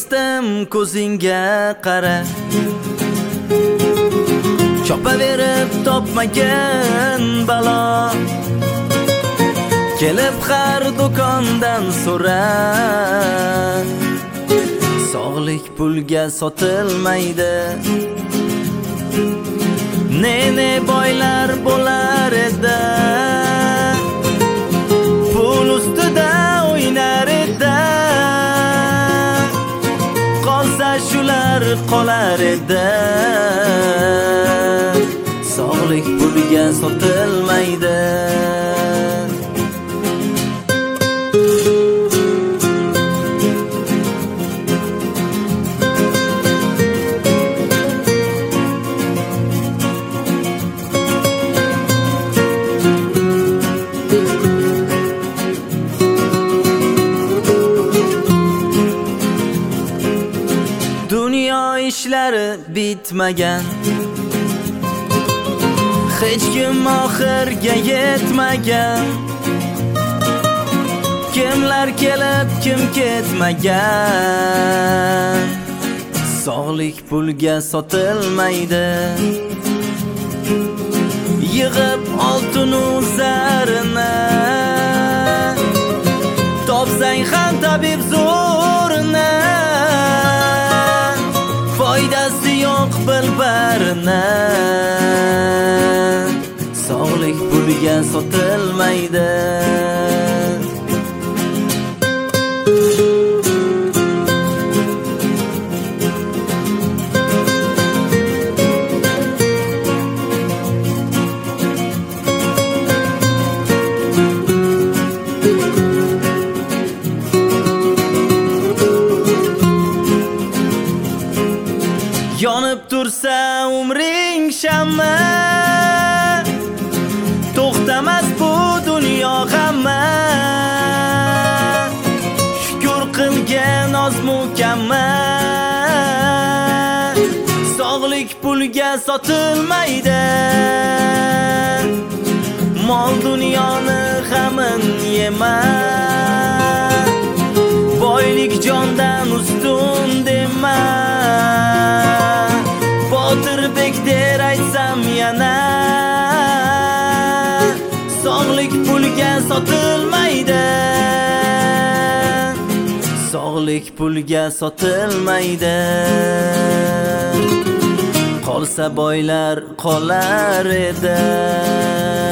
do'stim ko'zingga qara, chopaverib topmagan balo, kelib har do'kondan so'ra. Sog'lik pulga sotilmaydi. Ne boylar bo'lar edi, pul ustida o'ynar edi. Qolsa shular qolar edi. Sog'lik pulga sotilmaydi. Dunyo ishlari bitmagan, hech kim oxirga yetmagan. Kimlar kelib kim ketmagan. Sog'lik pulga sotilmaydi. Yig'ib oltinu zarini, topsang ham tabib zo'rini. Foydasi yo'q bilbarini. Sog'lik pulga sotilmaydi. Yonib tursa umring shamma, to'xtamas bu dunyo g'amma. Shukr qilgan oz mukammal. Sog'lik pulga sotilmaydi. Mol dunyoni g'amin yema. Boylik jondan ustun dema. Botirbek der aytsam yana. Sog'lik pulga sotilmaydi. Sog'lik pulga sotilmaydi. Qolsa boylar qolar edi.